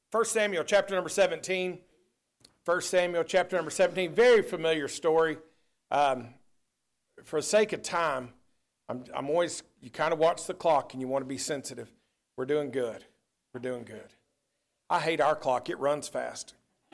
1 Samuel chapter number 17. 1 Samuel chapter number 17. Very familiar story. For the sake of time, I'm always, you kind of watch the clock and you want to be sensitive. We're doing good. We're doing good. I hate our clock. It runs fast.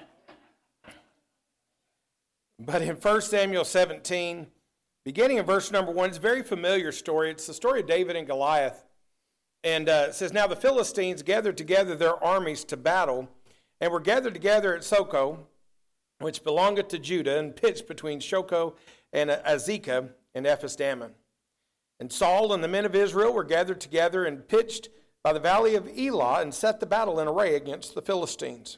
But in 1 Samuel 17, beginning in verse number 1, it's a very familiar story. It's the story of David and Goliath. And it says, Now the Philistines gathered together their armies to battle, and were gathered together at Socoh, which belongeth to Judah, and pitched between Socoh and Azekah and Ephes-dammim. And Saul and the men of Israel were gathered together and pitched by the valley of Elah, and set the battle in array against the Philistines.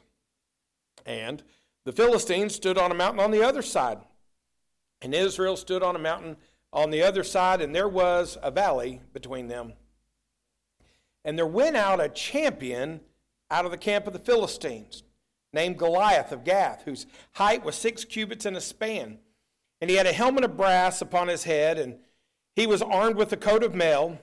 And the Philistines stood on a mountain on the other side, and Israel stood on a mountain on the other side, and there was a valley between them. And there went out a champion out of the camp of the Philistines, named Goliath of Gath, whose height was 6 cubits and a span. And he had a helmet of brass upon his head, and he was armed with a coat of mail,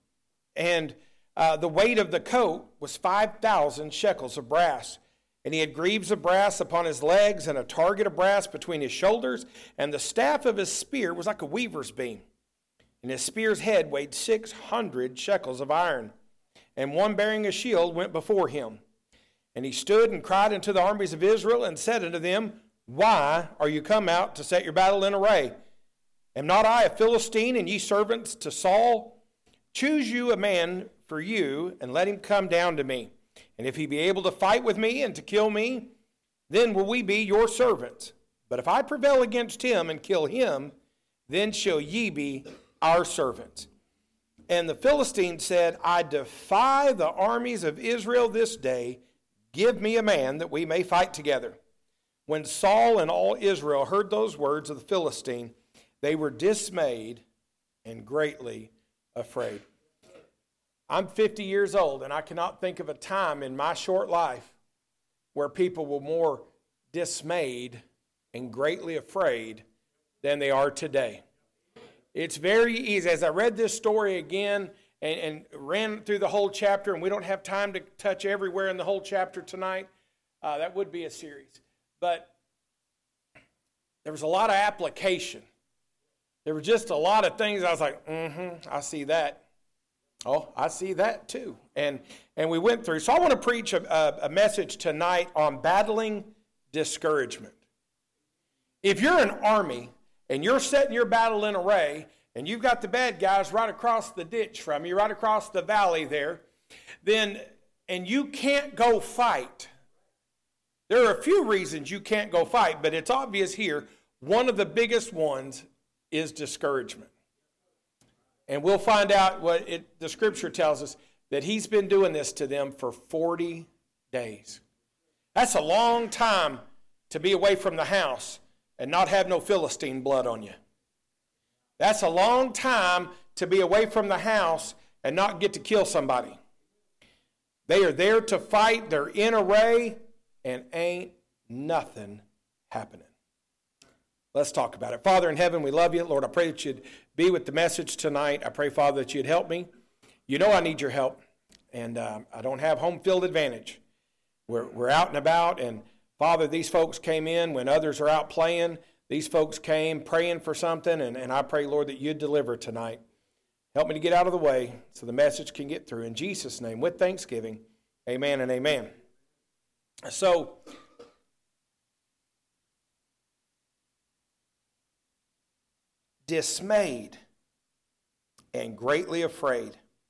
and the weight of the coat was 5,000 shekels of brass. And he had greaves of brass upon his legs, and a target of brass between his shoulders, and the staff of his spear was like a weaver's beam. And his spear's head weighed 600 shekels of iron. And one bearing a shield went before him. And he stood and cried unto the armies of Israel, and said unto them, Why are you come out to set your battle in array? Am not I a Philistine, and ye servants to Saul? Choose you a man for you, and let him come down to me. And if he be able to fight with me and to kill me, then will we be your servants. But if I prevail against him and kill him, then shall ye be our servants. And the Philistines said, I defy the armies of Israel this day. Give me a man that we may fight together. When Saul and all Israel heard those words of the Philistine, they were dismayed and greatly afraid. I'm 50 years old, and I cannot think of a time in my short life where people were more dismayed and greatly afraid than they are today. It's very easy. As I read this story again and ran through the whole chapter, and we don't have time to touch everywhere in the whole chapter tonight, that would be a series. But there was a lot of application. There were just a lot of things I was like, I see that. Oh, I see that too. And we went through. So I want to preach a message tonight on battling discouragement. If you're an army and you're setting your battle in array, and you've got the bad guys right across the ditch from you, right across the valley there, and you can't go fight. There are a few reasons you can't go fight, but it's obvious here, one of the biggest ones is discouragement. And we'll find out the scripture tells us, that he's been doing this to them for 40 days. That's a long time to be away from the house and not have no Philistine blood on you. That's a long time to be away from the house and not get to kill somebody. They are there to fight, they're in array, and ain't nothing happening. Let's talk about it. Father in heaven, we love you. Lord, I pray that you'd be with the message tonight. I pray, Father, that you'd help me. You know I need your help, and I don't have home field advantage. We're out and about, and Father, these folks came in when others are out playing. These folks came praying for something, and I pray, Lord, that you'd deliver tonight. Help me to get out of the way so the message can get through. In Jesus' name, with thanksgiving, amen and amen. So, dismayed and greatly afraid.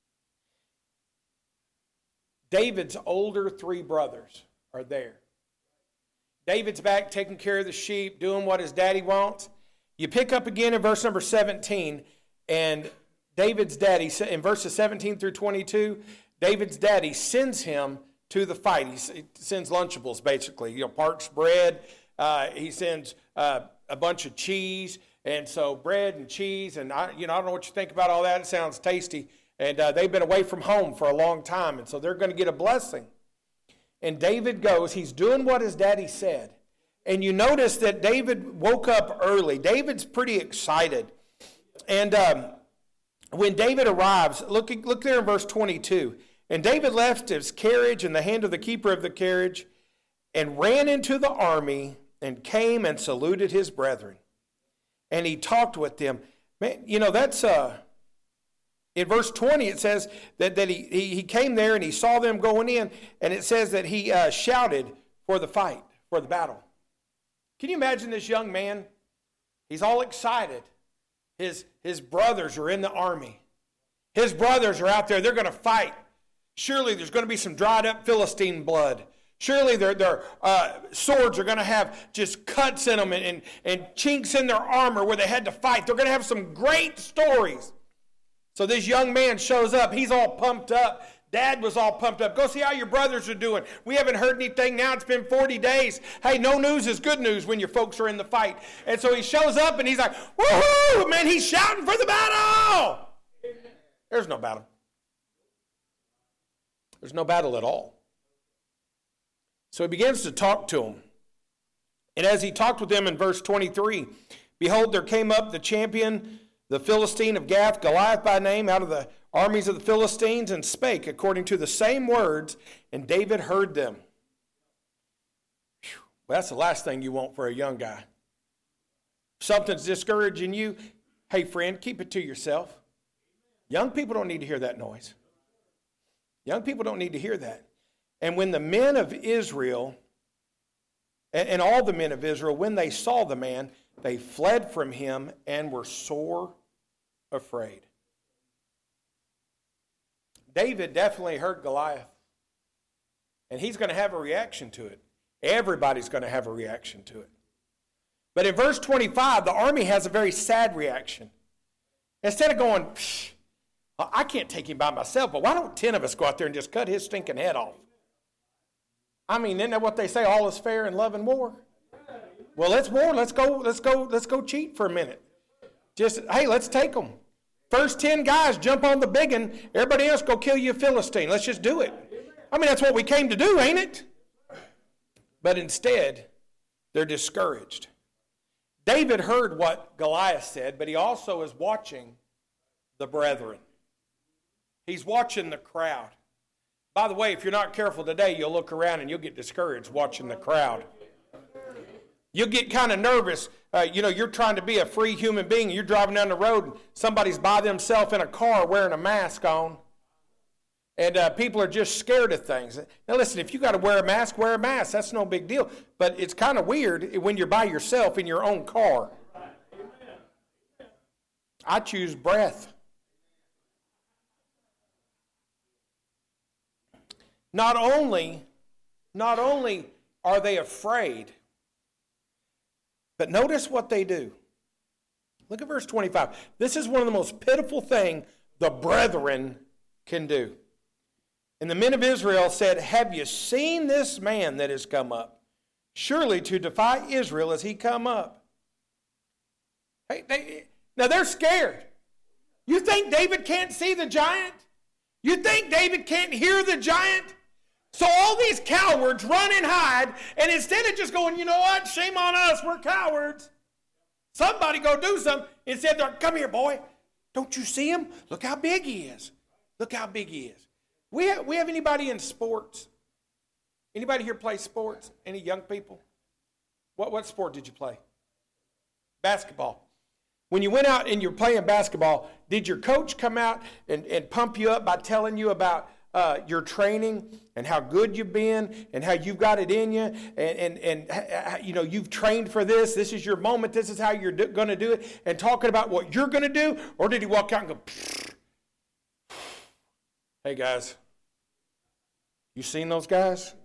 David's older 3 brothers are there. David's back taking care of the sheep, doing what his daddy wants. You pick up again in verse number 17, and David's daddy, in verses 17 through 22, David's daddy sends him to the fight. He sends Lunchables, basically. Parched bread. He sends a bunch of cheese. And so bread and cheese, and I don't know what you think about all that. It sounds tasty. And they've been away from home for a long time, and so they're going to get a blessing. And David goes. He's doing what his daddy said. And you notice that David woke up early. David's pretty excited. And when David arrives, look there in verse 22. And David left his carriage in the hand of the keeper of the carriage and ran into the army and came and saluted his brethren. And he talked with them. Man, that's in verse 20 it says that he came there and he saw them going in, and it says that he shouted for the fight, for the battle. Can you imagine this young man? He's all excited. His brothers are in the army. His brothers are out there. They're going to fight. Surely there's going to be some dried up Philistine blood. Surely their swords are going to have just cuts in them and chinks in their armor where they had to fight. They're going to have some great stories. So this young man shows up. He's all pumped up. Dad was all pumped up. Go see how your brothers are doing. We haven't heard anything now. It's been 40 days. Hey, no news is good news when your folks are in the fight. And so he shows up and he's like, woohoo! Man, he's shouting for the battle. There's no battle. There's no battle at all. So he begins to talk to them. And as he talked with them in verse 23, behold, there came up the champion, the Philistine of Gath, Goliath by name, out of the armies of the Philistines, and spake according to the same words, and David heard them. Well, that's the last thing you want for a young guy. If something's discouraging you, hey friend, keep it to yourself. Young people don't need to hear that noise. Young people don't need to hear that. And when the men of Israel, and all the men of Israel, when they saw the man, they fled from him and were sore afraid. David definitely heard Goliath. And he's going to have a reaction to it. Everybody's going to have a reaction to it. But in verse 25, the army has a very sad reaction. Instead of going, I can't take him by myself, but why don't 10 of us go out there and just cut his stinking head off? I mean, isn't that what they say? All is fair in love and war. Well, let's war. Let's go cheat for a minute. Just, hey, let's take them. First 10 guys jump on the big one. Everybody else go kill you a Philistine. Let's just do it. I mean, that's what we came to do, ain't it? But instead, they're discouraged. David heard what Goliath said, but he also is watching the brethren. He's watching the crowd. By the way, if you're not careful today, you'll look around and you'll get discouraged watching the crowd. You'll get kind of nervous. You're trying to be a free human being. You're driving down the road and somebody's by themselves in a car wearing a mask on. And people are just scared of things. Now listen, if you got to wear a mask, wear a mask. That's no big deal. But it's kind of weird when you're by yourself in your own car. I choose breath. Not only are they afraid, but notice what they do. Look at verse 25. This is one of the most pitiful things the brethren can do. And the men of Israel said, have you seen this man that has come up? Surely to defy Israel has he come up. Now they're scared. You think David can't see the giant? You think David can't hear the giant? So all these cowards run and hide, and instead of just going, you know what, shame on us, we're cowards. Somebody go do something. Instead they're, come here, boy. Don't you see him? Look how big he is. Look how big he is. We have anybody in sports? Anybody here play sports? Any young people? What sport did you play? Basketball. When you went out and you were playing basketball, did your coach come out and pump you up by telling you about your training and how good you've been and how you've got it in you and you've trained for this. This is your moment. This is how you're going to do it, and talking about what you're going to do? Or did he walk out and go, hey guys, you seen those guys?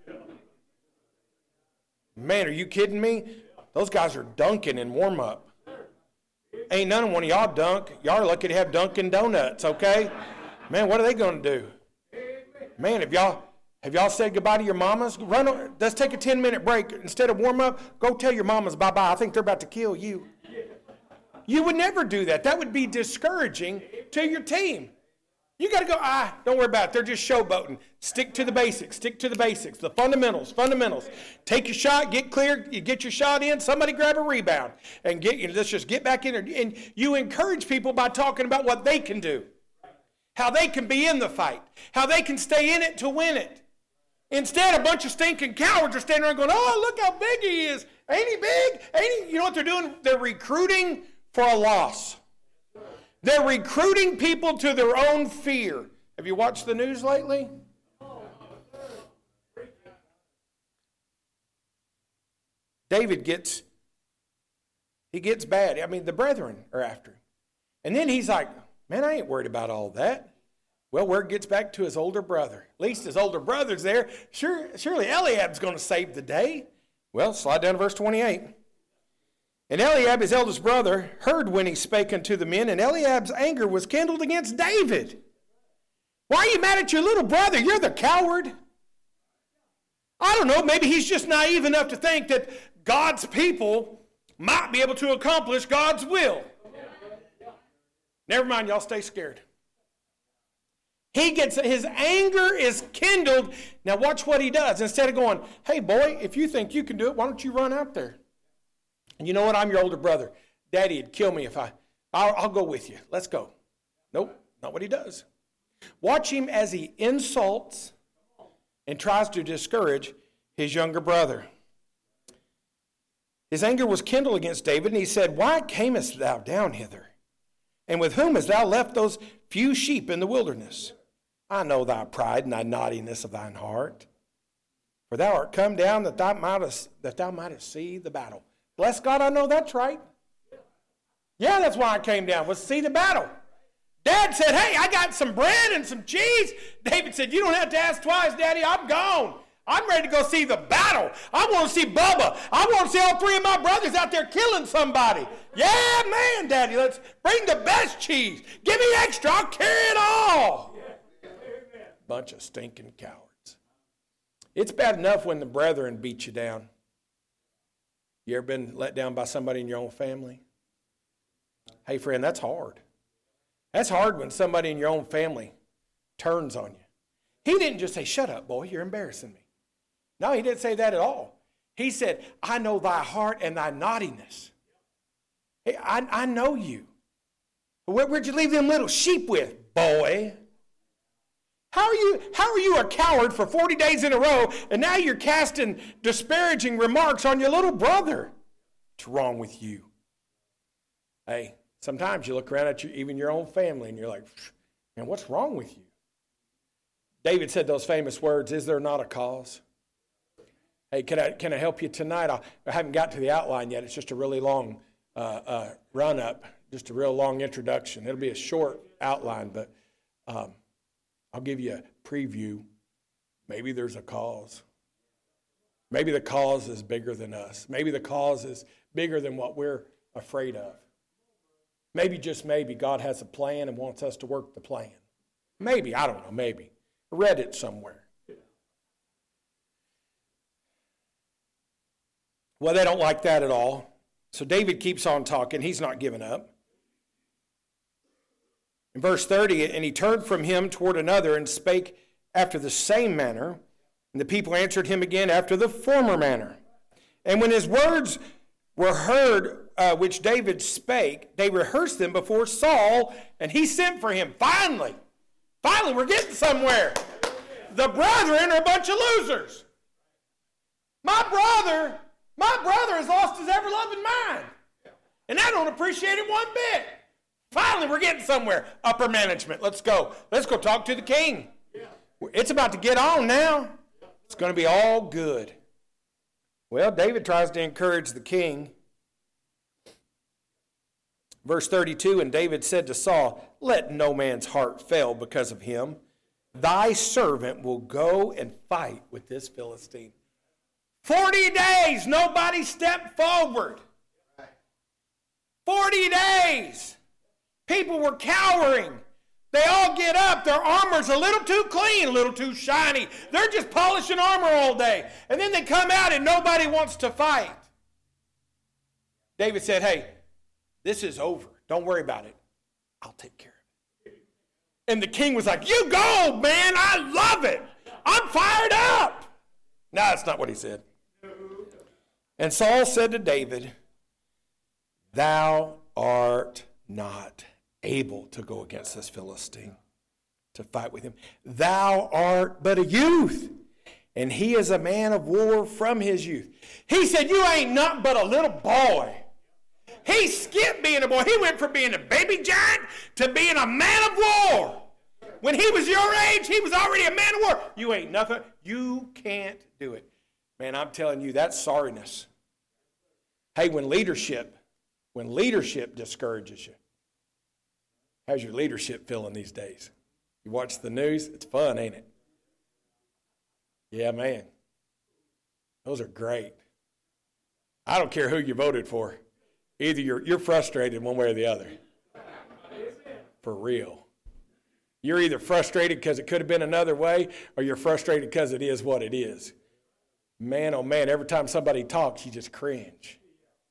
Man, are you kidding me? Those guys are dunking in warm up. Ain't none of one of y'all dunk. Y'all are lucky to have Dunkin' Donuts, okay? Man, what are they going to do? Man, have y'all said goodbye to your mamas? Let's take a 10-minute break. Instead of warm up, go tell your mamas bye-bye. I think they're about to kill you. You would never do that. That would be discouraging to your team. You got to go, don't worry about it. They're just showboating. Stick to the basics. The fundamentals. Take your shot, get clear, you get your shot in, somebody grab a rebound. And let's just get back in there. And you encourage people by talking about what they can do. how they can be in the fight, how they can stay in it to win it. Instead, a bunch of stinking cowards are standing around going, oh, look how big he is. Ain't he big? Ain't he? You know what they're doing? They're recruiting for a loss. They're recruiting people to their own fear. Have you watched the news lately? David gets bad. I mean, the brethren are after him. And then he's like, man, I ain't worried about all that. Well, word gets back to his older brother. At least his older brother's there. Surely Eliab's going to save the day. Well, slide down to verse 28. And Eliab, his eldest brother, heard when he spake unto the men, and Eliab's anger was kindled against David. Why are you mad at your little brother? You're the coward. I don't know, maybe he's just naive enough to think that God's people might be able to accomplish God's will. Never mind, y'all stay scared. His anger is kindled. Now watch what he does. Instead of going, hey boy, if you think you can do it, why don't you run out there? And you know what? I'm your older brother. Daddy'd kill me if I'll go with you. Let's go. Nope, not what he does. Watch him as he insults and tries to discourage his younger brother. His anger was kindled against David, and he said, why camest thou down hither? And with whom hast thou left those few sheep in the wilderness? I know thy pride and thy naughtiness of thine heart. For thou art come down that thou mightest see the battle. Bless God, I know that's right. Yeah, that's why I came down, was to see the battle. Dad said, hey, I got some bread and some cheese. David said, you don't have to ask twice, Daddy, I'm gone. I'm ready to go see the battle. I want to see Bubba. I want to see all three of my brothers out there killing somebody. Yeah, man, Daddy, let's bring the best cheese. Give me extra, I'll carry it all. Bunch of stinking cowards. It's bad enough when the brethren beat you down. You ever been let down by somebody in your own family? Hey, friend, that's hard. That's hard when somebody in your own family turns on you. He didn't just say, shut up, boy, you're embarrassing me. No, he didn't say that at all. He said, I know thy heart and thy naughtiness. Hey, I know you. Where'd you leave them little sheep with, boy? How are you a coward for 40 days in a row, and now you're casting disparaging remarks on your little brother? What's wrong with you? Hey, sometimes you look around at even your own family, and you're like, man, what's wrong with you? David said those famous words, is there not a cause? Hey, can I help you tonight? I haven't got to the outline yet. It's just a really long run-up, just a real long introduction. It'll be a short outline, but I'll give you a preview. Maybe there's a cause. Maybe the cause is bigger than us. Maybe the cause is bigger than what we're afraid of. Maybe, just maybe, God has a plan and wants us to work the plan. Maybe, I don't know, maybe. I read it somewhere. Well, they don't like that at all. So David keeps on talking. He's not giving up. In verse 30, and he turned from him toward another and spake after the same manner. And the people answered him again after the former manner. And when his words were heard, which David spake, they rehearsed them before Saul, and he sent for him. Finally, we're getting somewhere. The brethren are a bunch of losers. My brother has lost his ever-loving mind. And I don't appreciate it one bit. Finally, we're getting somewhere. Upper management, let's go. Let's go talk to the king. It's about to get on now. It's going to be all good. Well, David tries to encourage the king. Verse 32, and David said to Saul, let no man's heart fail because of him. Thy servant will go and fight with this Philistine. 40 days, nobody stepped forward. 40 days. People were cowering. They all get up. Their armor's a little too clean, a little too shiny. They're just polishing armor all day. And then they come out and nobody wants to fight. David said, hey, this is over. Don't worry about it. I'll take care of it. And the king was like, you go, man. I love it. I'm fired up. No, that's not what he said. And Saul said to David, thou art not able to go against this Philistine. to fight with him. Thou art but a youth, and he is a man of war from his youth. He said, you ain't nothing but a little boy. He skipped being a boy. He went from being a baby giant to being a man of war. When he was your age, he was already a man of war. You ain't nothing. You can't do it. Man, I'm telling you, that's sorriness. Hey, when leadership discourages you, how's your leadership feeling these days? You watch the news? It's fun, ain't it? Yeah, man. Those are great. I don't care who you voted for. Either you're frustrated one way or the other. For real. You're either frustrated because it could have been another way, or you're frustrated because it is what it is. Man, oh man, every time somebody talks, you just cringe.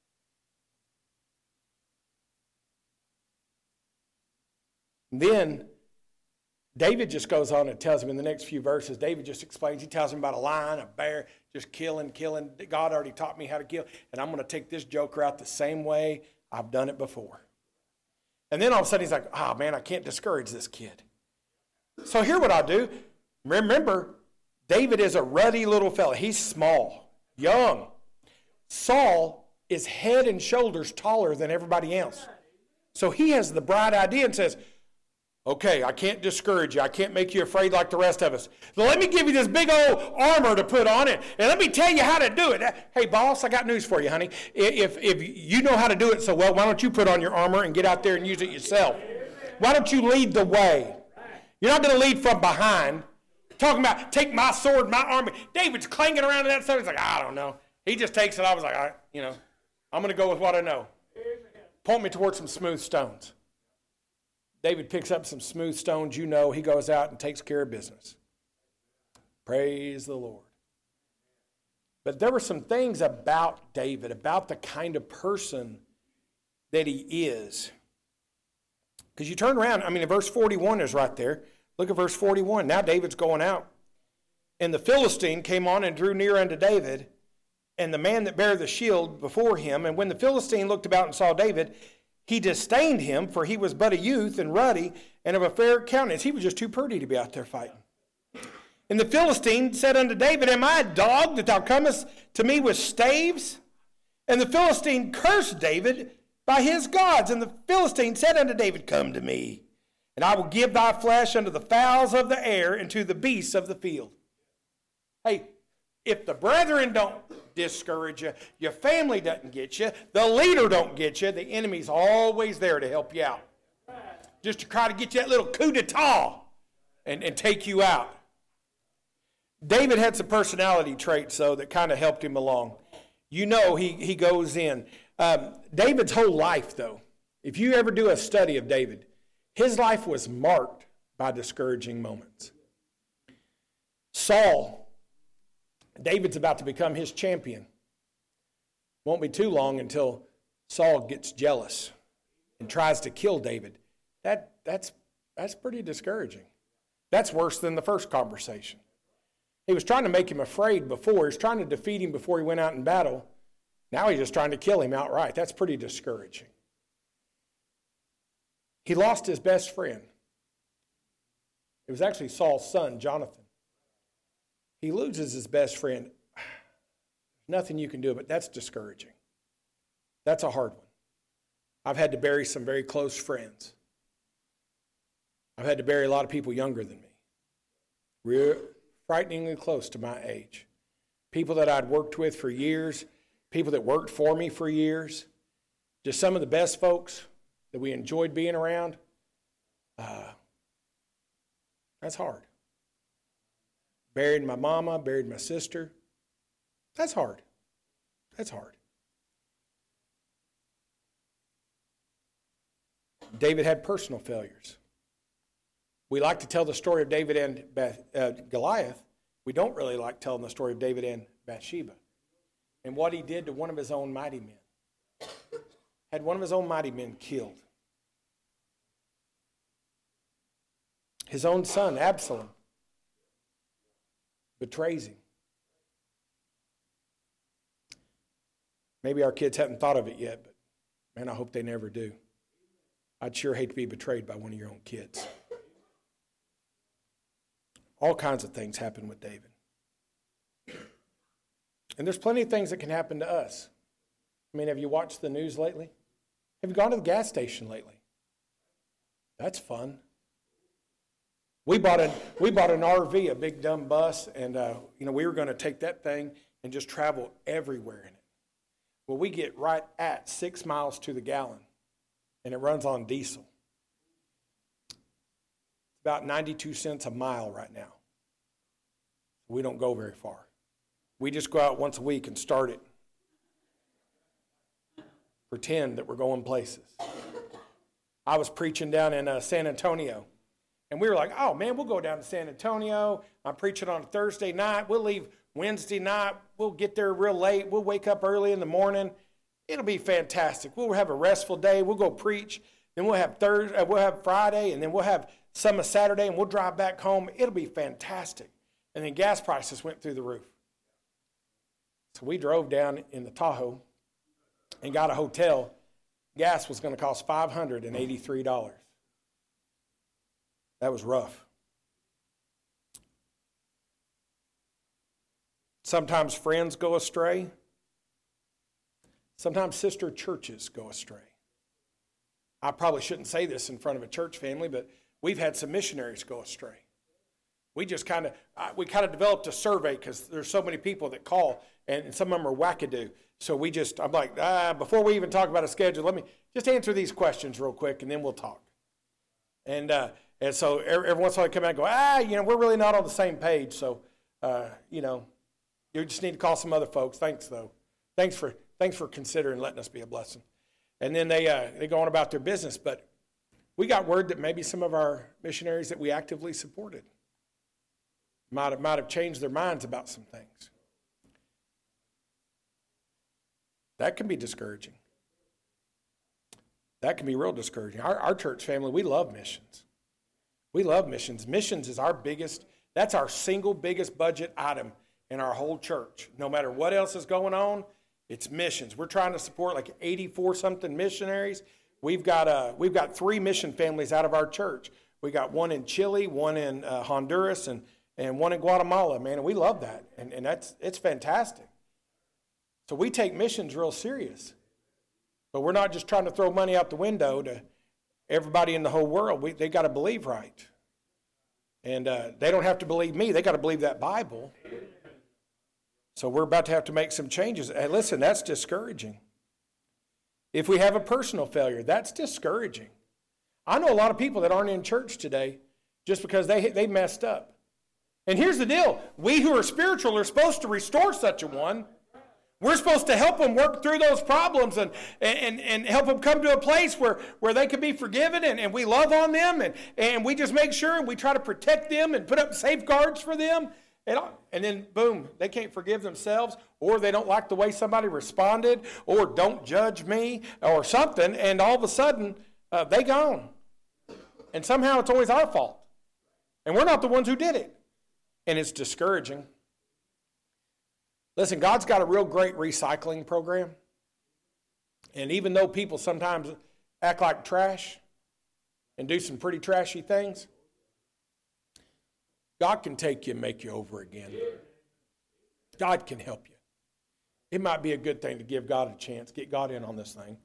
And then David just goes on and tells him in the next few verses, David just explains, he tells him about a lion, a bear, just killing. God already taught me how to kill, and I'm going to take this joker out the same way I've done it before. And then all of a sudden he's like, oh man, I can't discourage this kid. So here's what I'll do. Remember, David is a ruddy little fella. He's small, young. Saul is head and shoulders taller than everybody else. So he has the bright idea and says, okay, I can't discourage you. I can't make you afraid like the rest of us. So let me give you this big old armor to put on it, and let me tell you how to do it. Hey, boss, I got news for you, honey. If you know how to do it so well, why don't you put on your armor and get out there and use it yourself? Why don't you lead the way? You're not going to lead from behind. Talking about, take my sword, my armor. David's clanging around in that stuff. He's like, I don't know. He just takes it. I was like, I'm going to go with what I know. Point me towards some smooth stones. David picks up some smooth stones. He goes out and takes care of business. Praise the Lord. But there were some things about David, about the kind of person that he is. Because you turn around, verse 41 is right there. Look at verse 41. Now David's going out. And the Philistine came on and drew near unto David, and the man that bare the shield before him. And when the Philistine looked about and saw David, he disdained him, for he was but a youth and ruddy and of a fair countenance. He was just too pretty to be out there fighting. And the Philistine said unto David, Am I a dog that thou comest to me with staves? And the Philistine cursed David by his gods. And the Philistine said unto David, Come to me, and I will give thy flesh unto the fowls of the air and to the beasts of the field. Hey, if the brethren don't discourage you, your family doesn't get you, the leader don't get you, the enemy's always there to help you out. Just to try to get you that little coup d'etat and take you out. David had some personality traits, though, that kind of helped him along. He goes in. David's whole life, though, if you ever do a study of David, his life was marked by discouraging moments. Saul, David's about to become his champion. Won't be too long until Saul gets jealous and tries to kill David. That's pretty discouraging. That's worse than the first conversation. He was trying to make him afraid before. He was trying to defeat him before he went out in battle. Now he's just trying to kill him outright. That's pretty discouraging. He lost his best friend. It was actually Saul's son, Jonathan. He loses his best friend. Nothing you can do, but that's discouraging. That's a hard one. I've had to bury some very close friends. I've had to bury a lot of people younger than me. Frighteningly close to my age. People that I'd worked with for years. People that worked for me for years. Just some of the best folks that we enjoyed being around. That's hard. Buried my mama, buried my sister. That's hard. That's hard. David had personal failures. We like to tell the story of David and Goliath. We don't really like telling the story of David and Bathsheba and what he did to one of his own mighty men. Had one of his own mighty men killed. His own son, Absalom, betrays him. Maybe our kids haven't thought of it yet, but man, I hope they never do. I'd sure hate to be betrayed by one of your own kids. All kinds of things happened with David. And there's plenty of things that can happen to us. I mean, have you watched the news lately? Have you gone to the gas station lately? That's fun. We bought an RV, a big dumb bus, and we were going to take that thing and just travel everywhere in it. Well, we get right at 6 miles to the gallon, and it runs on diesel. It's about 92 cents a mile right now. We don't go very far. We just go out once a week and start it. Pretend that we're going places. I was preaching down in San Antonio, and we were like, oh, man, we'll go down to San Antonio. I'm preaching on a Thursday night. We'll leave Wednesday night. We'll get there real late. We'll wake up early in the morning. It'll be fantastic. We'll have a restful day. We'll go preach. Then we'll have Friday, and then we'll have some of Saturday, and we'll drive back home. It'll be fantastic. And then gas prices went through the roof. So we drove down in the Tahoe and got a hotel. Gas was going to cost $583. That was rough. Sometimes friends go astray. Sometimes sister churches go astray. I probably shouldn't say this in front of a church family, but we've had some missionaries go astray. We just kind of developed a survey because there's so many people that call, and some of them are wackadoo. So I'm like, before we even talk about a schedule, let me just answer these questions real quick, and then we'll talk. And so every once in a while I come out and go, we're really not on the same page. So, you just need to call some other folks. Thanks, though. Thanks for considering letting us be a blessing. And then they go on about their business. But we got word that maybe some of our missionaries that we actively supported might have changed their minds about some things. That can be discouraging. That can be real discouraging. Our church family, we love missions. We love missions. Missions is that's our single biggest budget item in our whole church. No matter what else is going on, it's missions. We're trying to support like 84-something missionaries. We've got 3 mission families out of our church. We got one in Chile, one in Honduras, and one in Guatemala, man, and we love that. And it's fantastic. So we take missions real serious. But we're not just trying to throw money out the window to everybody in the whole world. They got to believe right. And they don't have to believe me. They got to believe that Bible. So we're about to have to make some changes. Hey, listen, that's discouraging. If we have a personal failure, that's discouraging. I know a lot of people that aren't in church today just because they messed up. And here's the deal. We who are spiritual are supposed to restore such a one. We're supposed to help them work through those problems and help them come to a place where they can be forgiven, and we love on them, and we just make sure and we try to protect them and put up safeguards for them. And then, boom, they can't forgive themselves, or they don't like the way somebody responded, or don't judge me, or something, and all of a sudden, they gone. And somehow it's always our fault. And we're not the ones who did it. And it's discouraging. Listen, God's got a real great recycling program. And even though people sometimes act like trash and do some pretty trashy things, God can take you and make you over again. God can help you. It might be a good thing to give God a chance, get God in on this thing.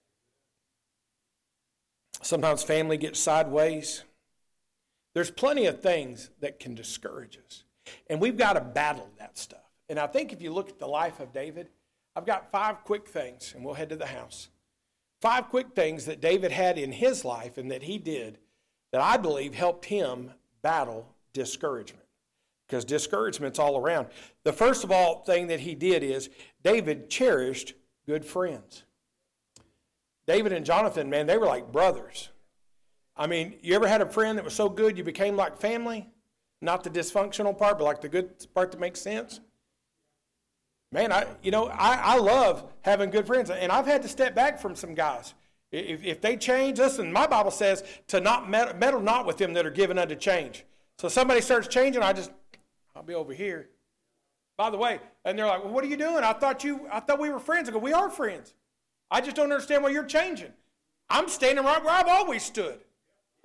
Sometimes family gets sideways. There's plenty of things that can discourage us. And we've got to battle that stuff. And I think if you look at the life of David, I've got 5 quick things, and we'll head to the house. 5 quick things that David had in his life and that he did that I believe helped him battle discouragement, because discouragement's all around. The first of all thing that he did is David cherished good friends. David and Jonathan, man, they were like brothers. I mean, you ever had a friend that was so good you became like family? Not the dysfunctional part, but like the good part that makes sense. Man, I love having good friends, and I've had to step back from some guys. If they change, listen, my Bible says to not meddle not with them that are given unto change. So somebody starts changing, I'll be over here. By the way, and they're like, well, what are you doing? I thought we were friends. I go, we are friends. I just don't understand why you're changing. I'm standing right where I've always stood.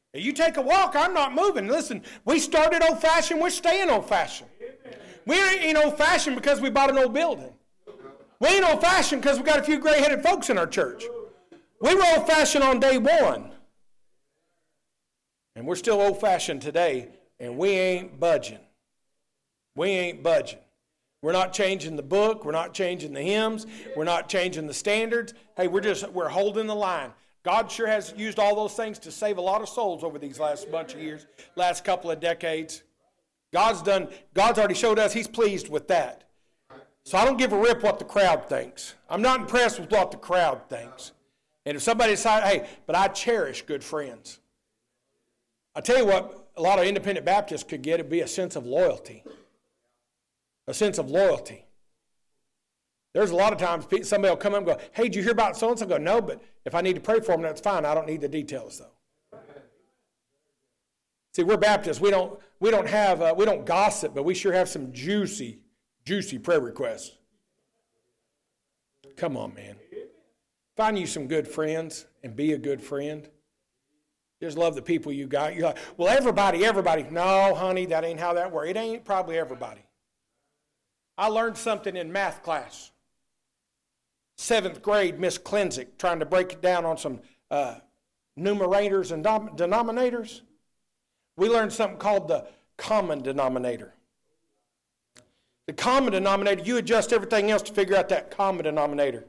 You take a walk, I'm not moving. Listen, we started old-fashioned, we're staying old-fashioned. We ain't old-fashioned because we bought an old building. We ain't old-fashioned because we got a few gray-headed folks in our church. We were old-fashioned on day one. And we're still old-fashioned today, and we ain't budging. We ain't budging. We're not changing the book. We're not changing the hymns. We're not changing the standards. Hey, we're holding the line. God sure has used all those things to save a lot of souls over these last bunch of years, last couple of decades. God's already showed us He's pleased with that. So I don't give a rip what the crowd thinks. I'm not impressed with what the crowd thinks. And if somebody decides, hey, but I cherish good friends. I tell you what, a lot of independent Baptists could get, it'd be a sense of loyalty. A sense of loyalty. There's a lot of times somebody will come up and go, hey, did you hear about so-and-so? I go, no, but if I need to pray for them, that's fine. I don't need the details, though. See, we're Baptists. We don't gossip, but we sure have some juicy prayer requests. Come on, man. Find you some good friends and be a good friend. Just love the people you got. You're like, well, everybody. No, honey, that ain't how that works. It ain't probably everybody. I learned something in math class. 7th grade, Miss Klenzik, trying to break it down on some numerators and denominators. We learned something called the common denominator. The common denominator, you adjust everything else to figure out that common denominator.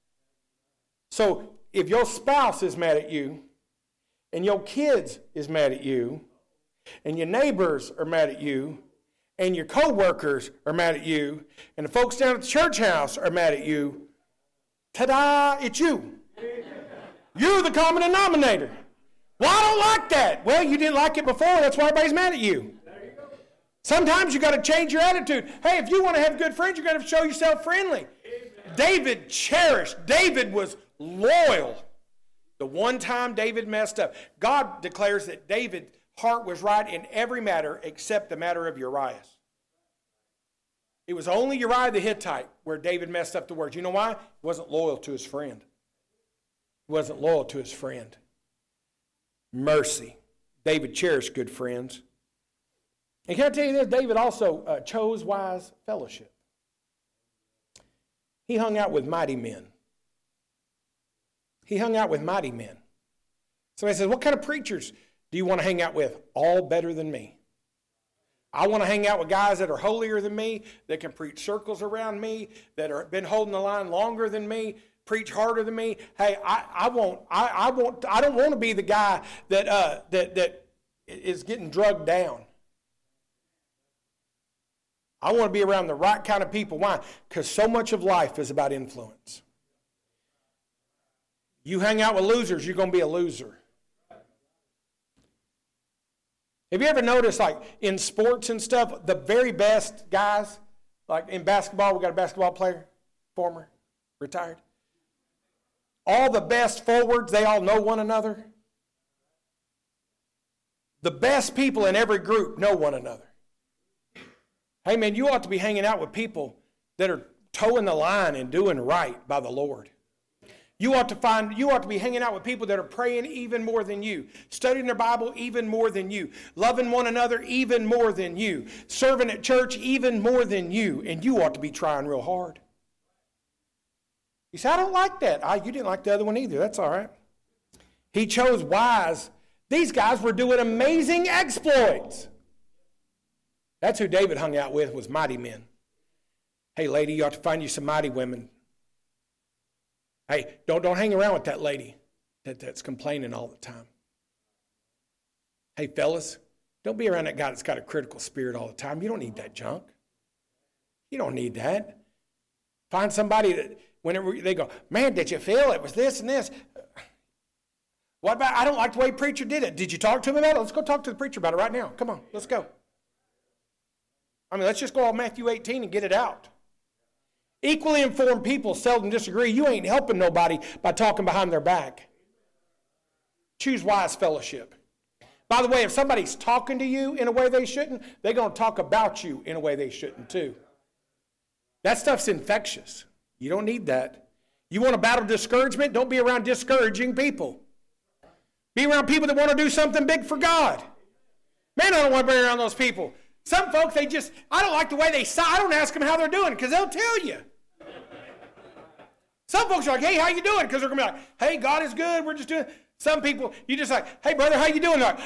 So if your spouse is mad at you, and your kids is mad at you, and your neighbors are mad at you, and your co-workers are mad at you, and the folks down at the church house are mad at you, ta-da, it's you. You're the common denominator. Well, I don't like that. Well, you didn't like it before. That's why everybody's mad at you. Sometimes you got to change your attitude. Hey, if you want to have good friends, you got to show yourself friendly. David cherished. David was loyal. The one time David messed up, God declares that David's heart was right in every matter except the matter of Uriah. It was only Uriah the Hittite where David messed up the words. You know why? He wasn't loyal to his friend. He wasn't loyal to his friend. Mercy. David cherished good friends. And can I tell you this? David also chose wise fellowship. He hung out with mighty men. He hung out with mighty men. Somebody says, what kind of preachers do you want to hang out with? All better than me. I want to hang out with guys that are holier than me, that can preach circles around me, that have been holding the line longer than me, preach harder than me. Hey, I don't want to be the guy that is getting drugged down. I want to be around the right kind of people. Why? Because so much of life is about influence. You hang out with losers, you're going to be a loser. Have you ever noticed, like in sports and stuff, the very best guys, like in basketball, we got a basketball player, former, retired. All the best forwards, they all know one another. The best people in every group know one another. Hey man, you ought to be hanging out with people that are towing the line and doing right by the Lord. You ought to be hanging out with people that are praying even more than you, studying their Bible even more than you, loving one another even more than you, serving at church even more than you, and you ought to be trying real hard. You say, I don't like that. You didn't like the other one either. That's all right. He chose wise. These guys were doing amazing exploits. That's who David hung out with, was mighty men. Hey, lady, you ought to find you some mighty women. Hey, don't hang around with that lady that's complaining all the time. Hey, fellas, don't be around that guy that's got a critical spirit all the time. You don't need that junk. You don't need that. Find somebody that whenever they go, man, did you feel it was this and this? What about, I don't like the way preacher did it. Did you talk to him about it? Let's go talk to the preacher about it right now. Come on, let's go. I mean, let's just go on Matthew 18 and get it out. Equally informed people seldom disagree. You ain't helping nobody by talking behind their back. Choose wise fellowship. By the way, if somebody's talking to you in a way they shouldn't, they're going to talk about you in a way they shouldn't too. That stuff's infectious. You don't need that. You want to battle discouragement? Don't be around discouraging people. Be around people that want to do something big for God. Man, I don't want to be around those people. Some folks, I don't like the way they say. I don't ask them how they're doing because they'll tell you. Some folks are like, hey, how you doing? Because they're going to be like, hey, God is good. We're just doing. Some people, you just like, hey, brother, how you doing? They're like,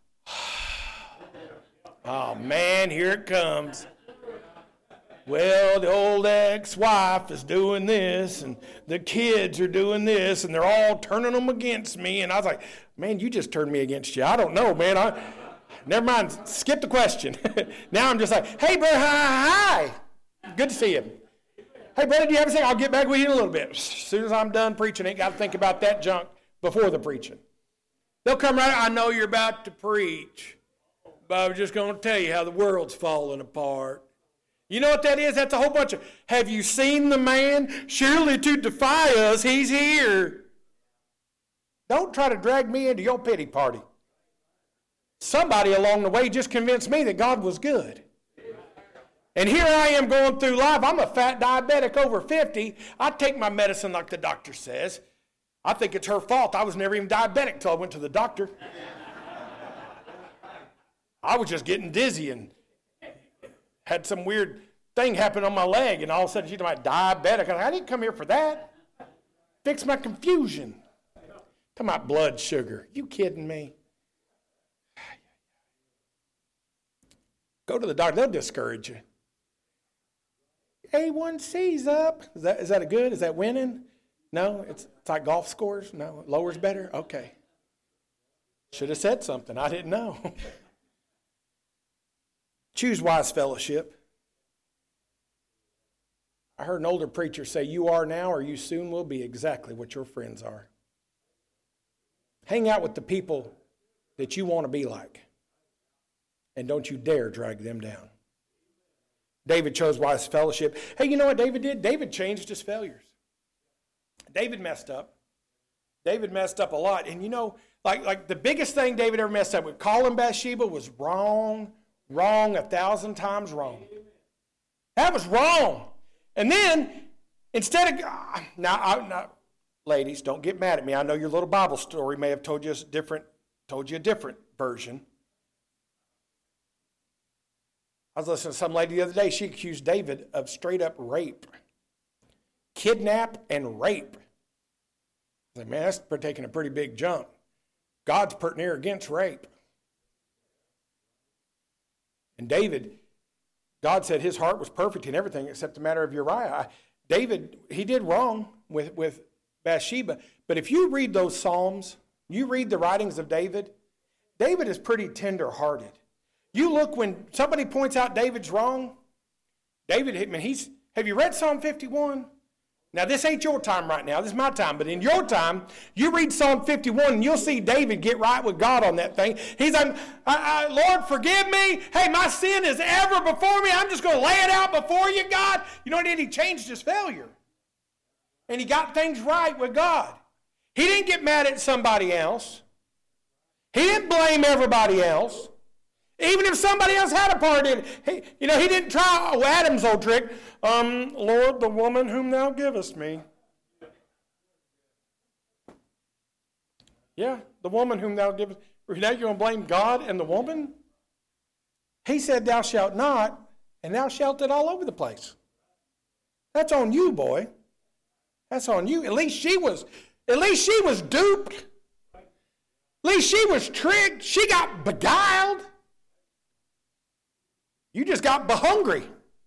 oh, man, here it comes. Well, the old ex-wife is doing this, and the kids are doing this, and they're all turning them against me. And I was like, man, you just turned me against you. I don't know, man. Never mind. Skip the question. Now I'm just like, hey, brother, hi. Good to see you. Hey, brother, do you have a second? I'll get back with you in a little bit. As soon as I'm done preaching, ain't got to think about that junk before the preaching. They'll come right out. I know you're about to preach, but I was just going to tell you how the world's falling apart. You know what that is? That's a whole bunch of, have you seen the man? Surely to defy us, he's here. Don't try to drag me into your pity party. Somebody along the way just convinced me that God was good. And here I am going through life. I'm a fat diabetic over 50. I take my medicine like the doctor says. I think it's her fault. I was never even diabetic until I went to the doctor. I was just getting dizzy and had some weird thing happen on my leg, and all of a sudden she's like, diabetic. I didn't come here for that. Fix my confusion. Talking about blood sugar. You kidding me? Go to the doctor. They'll discourage you. A1C's up. Is that a good? Is that winning? No? It's like golf scores? No? Lower's better? Okay. Should have said something. I didn't know. Choose wise fellowship. I heard an older preacher say, you are now or you soon will be exactly what your friends are. Hang out with the people that you want to be like. And don't you dare drag them down. David chose wise fellowship. Hey, you know what David did? David changed his failures. David messed up. David messed up a lot. And you know, like the biggest thing David ever messed up with calling Bathsheba was wrong, 1,000 times wrong. That was wrong. And then, instead of, now, ladies, don't get mad at me. I know your little Bible story may have told you a different version. I was listening to some lady the other day. She accused David of straight up rape. Kidnap and rape. I was like, man, that's taking a pretty big jump. God's pretty near against rape. And David, God said his heart was perfect in everything except the matter of Uriah. David, he did wrong with Bathsheba. But if you read those Psalms, you read the writings of David, David is pretty tender-hearted. You look when somebody points out David's wrong, David, have you read Psalm 51? Now, this ain't your time right now. This is my time. But in your time, you read Psalm 51, and you'll see David get right with God on that thing. He's like, Lord, forgive me. Hey, my sin is ever before me. I'm just going to lay it out before you, God. You know what he did? He changed his failure. And he got things right with God. He didn't get mad at somebody else. He didn't blame everybody else. Even if somebody else had a part in it. He didn't try Adam's old trick. Lord, the woman whom thou givest me. Yeah, the woman whom thou givest. Now you're going to blame God and the woman? He said, thou shalt not, and thou shalt it all over the place. That's on you, boy. That's on you. At least she was duped. At least she was tricked. She got beguiled. You just got hungry.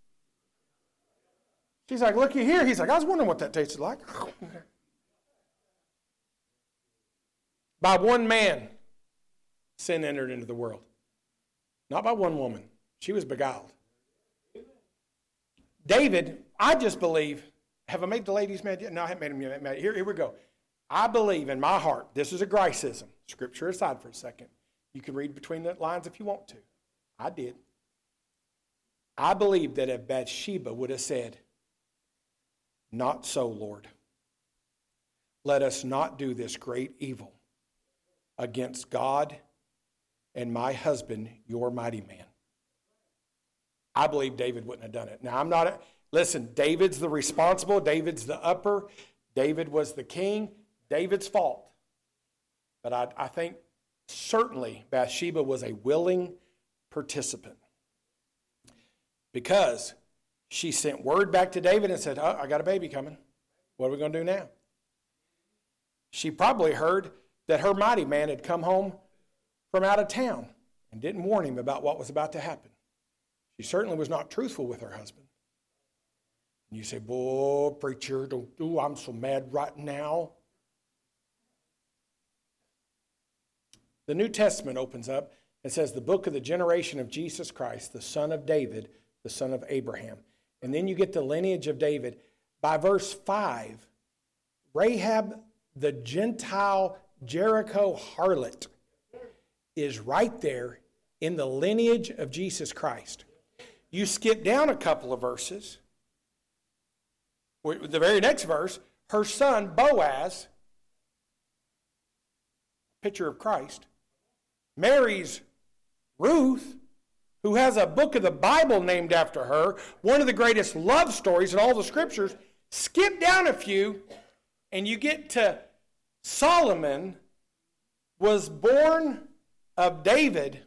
She's like, looky here. He's like, I was wondering what that tasted like. By one man, sin entered into the world. Not by one woman. She was beguiled. David, I just believe, have I made the ladies mad yet? No, I haven't made them mad. Here we go. I believe in my heart, this is a Griceism. Scripture aside for a second. You can read between the lines if you want to. I did. I believe that if Bathsheba would have said, not so, Lord. Let us not do this great evil against God and my husband, your mighty man. I believe David wouldn't have done it. Now, listen, David's the responsible. David's the upper. David was the king. David's fault. But I think certainly Bathsheba was a willing participant, because she sent word back to David and said, "Oh, I got a baby coming. What are we going to do now?" She probably heard that her mighty man had come home from out of town and didn't warn him about what was about to happen. She certainly was not truthful with her husband. And you say, "Boy, preacher, don't do, I'm so mad right now." The New Testament opens up and says the book of the generation of Jesus Christ, the son of David, the son of Abraham. And then you get the lineage of David. By verse 5, Rahab, the Gentile Jericho harlot, is right there in the lineage of Jesus Christ. You skip down a couple of verses. The very next verse, her son Boaz, picture of Christ, marries Ruth, who has a book of the Bible named after her, one of the greatest love stories in all the scriptures. Skip down a few, and you get to Solomon was born of David.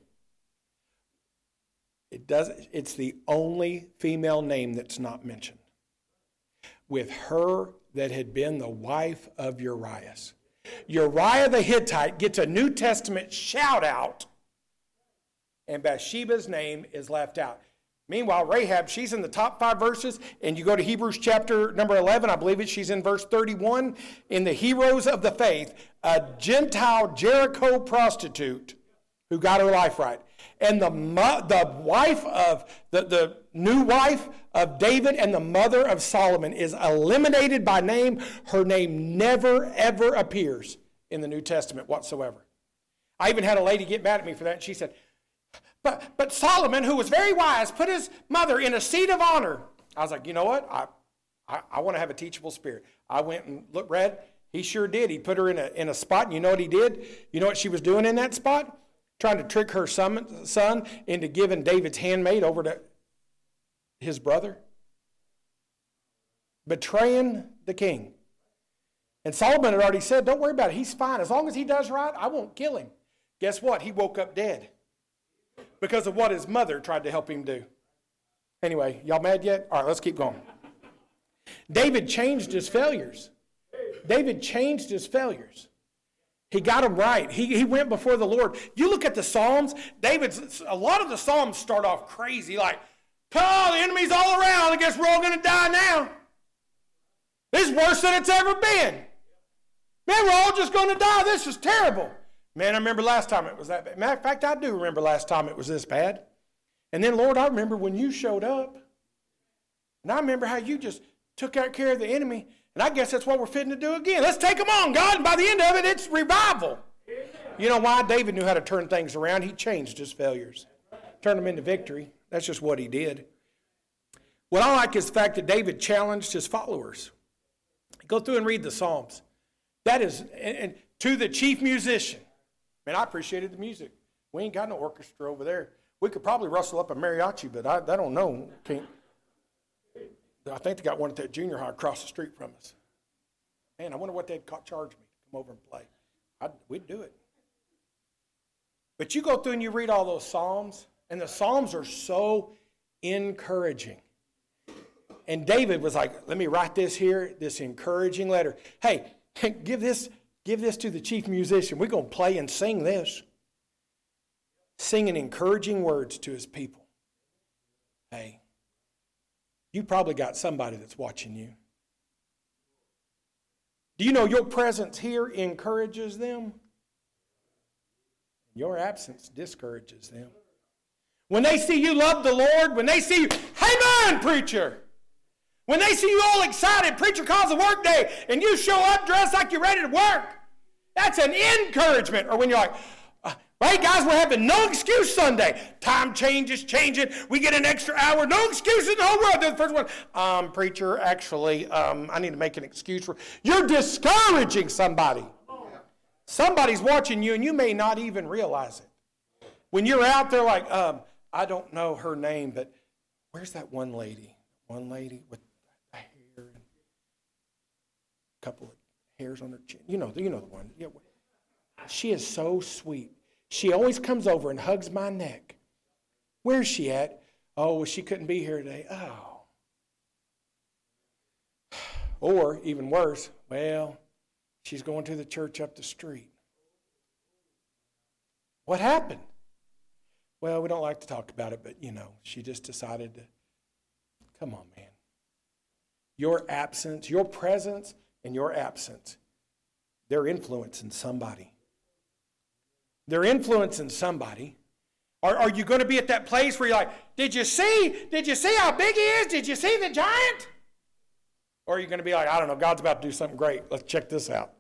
It's the only female name that's not mentioned. With her that had been the wife of Uriah. Uriah the Hittite gets a New Testament shout out, and Bathsheba's name is left out. Meanwhile, Rahab, she's in the top 5 verses, and you go to Hebrews chapter number 11, I believe she's in verse 31, in the heroes of the faith, a Gentile Jericho prostitute who got her life right. And the wife of, the new wife of David and the mother of Solomon is eliminated by name. Her name never, ever appears in the New Testament whatsoever. I even had a lady get mad at me for that, and she said, But Solomon, who was very wise, put his mother in a seat of honor. I was like, you know what? I want to have a teachable spirit. I went and read. He sure did. He put her in a spot, and you know what he did? You know what she was doing in that spot? Trying to trick her son into giving David's handmaid over to his brother. Betraying the king. And Solomon had already said, don't worry about it. He's fine. As long as he does right, I won't kill him. Guess what? He woke up dead because of what his mother tried to help him do. Anyway, y'all mad yet? All right, let's keep going. David changed his failures. David changed his failures. He got them right. He went before the Lord. You look at the Psalms, a lot of the Psalms start off crazy, like, oh, the enemy's all around. I guess we're all going to die now. This is worse than it's ever been. Man, we're all just going to die. This is terrible. Man, I remember last time it was that bad. Matter of fact, I do remember last time it was this bad. And then, Lord, I remember when you showed up. And I remember how you just took care of the enemy. And I guess that's what we're fitting to do again. Let's take them on, God. And by the end of it, it's revival. You know why? David knew how to turn things around. He changed his failures. Turned them into victory. That's just what he did. What I like is the fact that David challenged his followers. Go through and read the Psalms. That is, and to the chief musician. Man, I appreciated the music. We ain't got no orchestra over there. We could probably rustle up a mariachi, but I don't know. I think they got one at that junior high across the street from us. Man, I wonder what they'd charge me to come over and play. We'd do it. But you go through and you read all those Psalms, and the Psalms are so encouraging. And David was like, let me write this here, this encouraging letter. Hey, give this to the chief musician. We're going to play and sing this. Singing encouraging words to his people. Hey, you probably got somebody that's watching you. Do you know your presence here encourages them? Your absence discourages them. When they see you love the Lord, when they see you, amen, preacher. When they see you all excited, preacher calls a work day, and you show up dressed like you're ready to work, that's an encouragement. Or when you're like, right, guys, we're having no excuse Sunday. Time change is changing. We get an extra hour. No excuses in the whole world. They're the first one. Preacher, actually, I need to make an excuse for. You're discouraging somebody. Somebody's watching you, and you may not even realize it. When you're out there like, I don't know her name, but where's that one lady? One lady with hair and a couple of hairs on her chin. You know the one. Yeah. She is so sweet. She always comes over and hugs my neck. Where's she at? Oh, well, she couldn't be here today. Oh. Or, even worse, well, she's going to the church up the street. What happened? Well, we don't like to talk about it, but, she just decided to. Come on, man. Your absence, your presence and your absence, they're influencing somebody. They're influencing somebody. Are you going to be at that place where you're like, did you see how big he is? Did you see the giant? Or are you going to be like, I don't know, God's about to do something great. Let's check this out.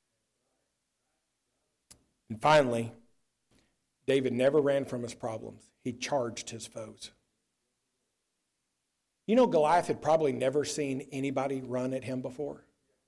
And finally, David never ran from his problems. He charged his foes. Goliath had probably never seen anybody run at him before.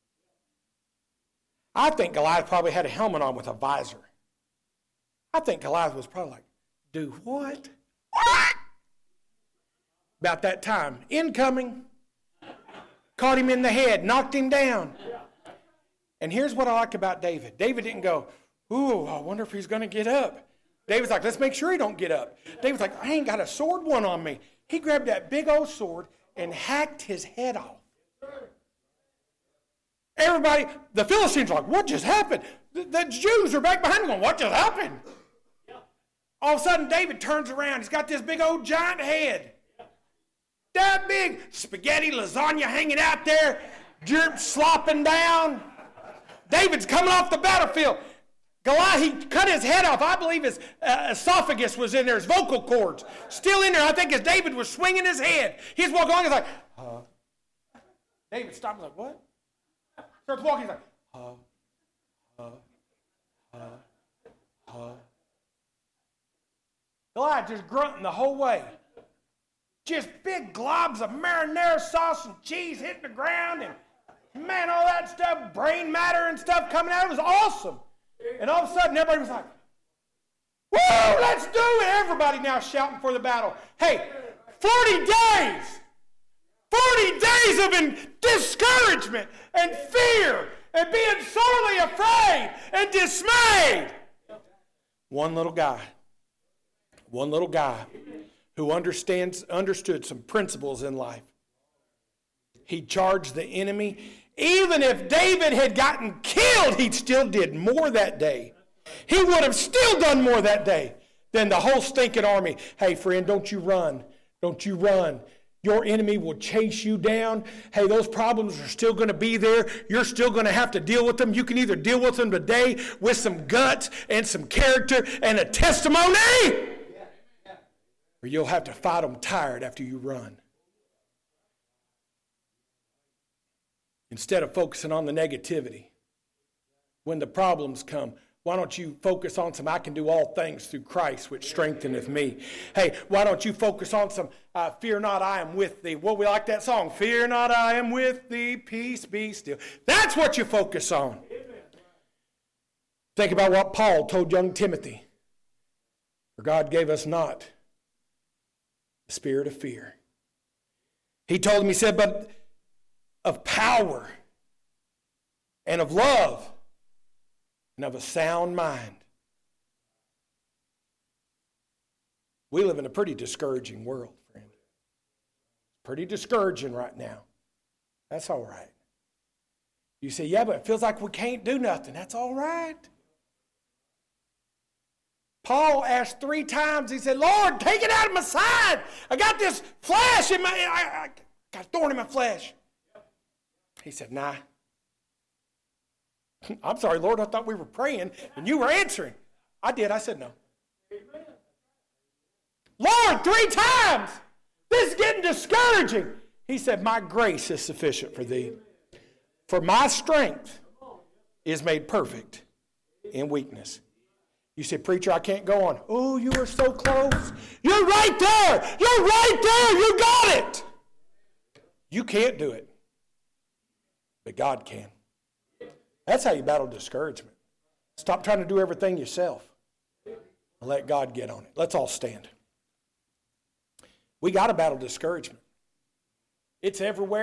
I think Goliath probably had a helmet on with a visor. I think Goliath was probably like, do what? What? About that time, incoming, caught him in the head, knocked him down. And here's what I like about David. David didn't go, ooh, I wonder if he's going to get up. David's like, let's make sure he don't get up. David's like, I ain't got a sword one on me. He grabbed that big old sword and hacked his head off. Everybody, the Philistines are like, what just happened? The Jews are back behind him going, what just happened? All of a sudden, David turns around. He's got this big old giant head. That big spaghetti lasagna hanging out there, jerk slopping down. David's coming off the battlefield. Goliath, he cut his head off. I believe his esophagus was in there, his vocal cords still in there. I think as David was swinging his head, he's walking along. He's like, David stopped. He's like, what? Starts walking. He's like, Goliath just grunting the whole way. Just big globs of marinara sauce and cheese hitting the ground, and man, all that stuff, brain matter and stuff coming out. It was awesome. And all of a sudden, everybody was like, woo, let's do it. Everybody now shouting for the battle. Hey, 40 days. 40 days of discouragement and fear and being sorely afraid and dismayed. One little guy who understood some principles in life. He charged the enemy. Even if David had gotten killed, he still did more that day. He would have still done more that day than the whole stinking army. Hey, friend, don't you run. Don't you run. Your enemy will chase you down. Hey, those problems are still going to be there. You're still going to have to deal with them. You can either deal with them today with some guts and some character and a testimony, or you'll have to fight them tired after you run. Instead of focusing on the negativity, when the problems come, why don't you focus on some, I can do all things through Christ, which strengtheneth me. Hey, why don't you focus on some, fear not, I am with thee. Well, we like that song, fear not, I am with thee, peace be still. That's what you focus on. Think about what Paul told young Timothy. For God gave us not the spirit of fear. He told him, he said, but of power and of love and of a sound mind. We live in a pretty discouraging world, friend. Pretty discouraging right now. That's all right. You say, yeah, but it feels like we can't do nothing. That's all right. Paul asked 3 times, he said, Lord, take it out of my side. I got this flesh in I got a thorn in my flesh. He said, nah. I'm sorry, Lord, I thought we were praying and you were answering. I did. I said no. Amen. Lord, 3 times. This is getting discouraging. He said, my grace is sufficient for thee. For my strength is made perfect in weakness. You say, preacher, I can't go on. Oh, you are so close. You're right there. You're right there. You got it. You can't do it. But God can. That's how you battle discouragement. Stop trying to do everything yourself. And let God get on it. Let's all stand. We got to battle discouragement. It's everywhere.